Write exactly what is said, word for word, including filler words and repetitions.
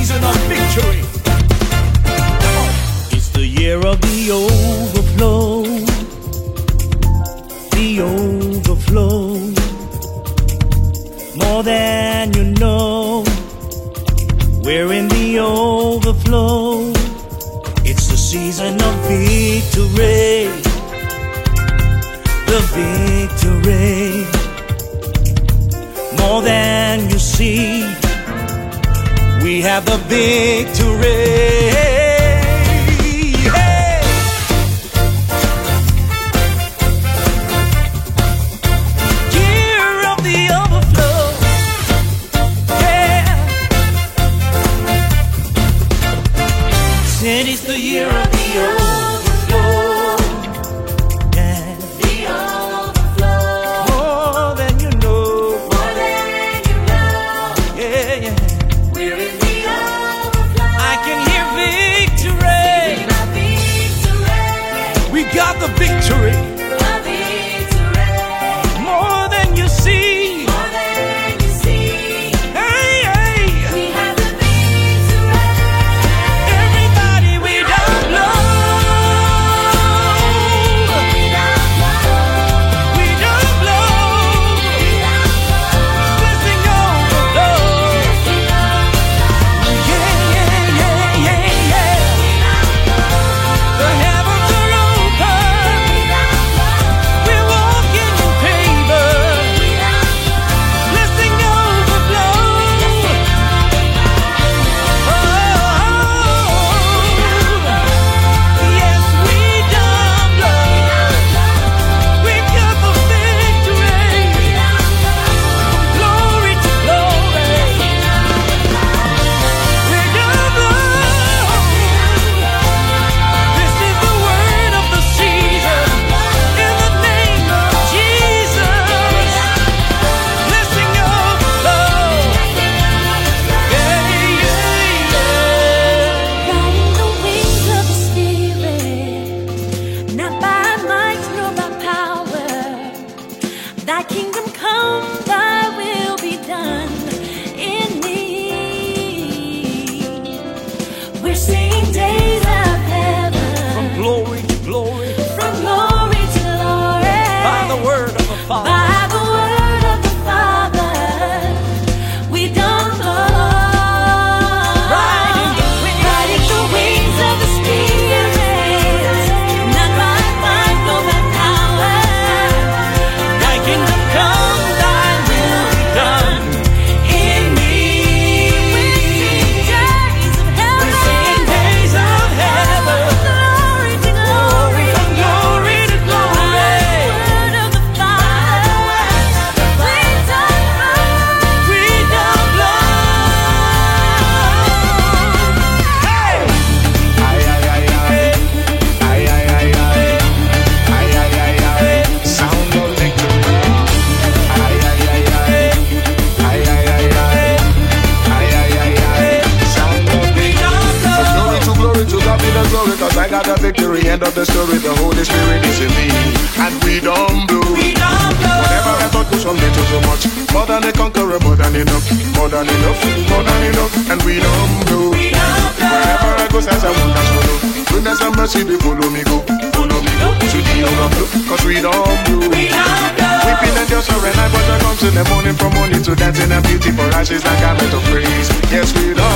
season of victory. It's the year of the overflow, the overflow. More than you know, we're in the overflow. It's the season of victory, the victory. More than you see, we have the victory. And it's the year of the overflow. Yeah. The overflow. More than you know. More than you know. Yeah, yeah. We're in the overflow. I can hear victory. We got the victory. The victory. More than you see. More than you see. Hey, hey. We have the end of the story, the Holy Spirit is in me, and we don't blue. Whatever I thought was from me too much, more than a conqueror, more than enough, more than enough, more than enough, and we don't blue. Wherever I go, says I want to follow. Goodness and mercy, they follow me go, follow me go to the overflow, cause we don't blue. Weeping and just surrender, but I comes in the morning from morning to dancing and beauty for ashes and garment of praise. Yes, we don't.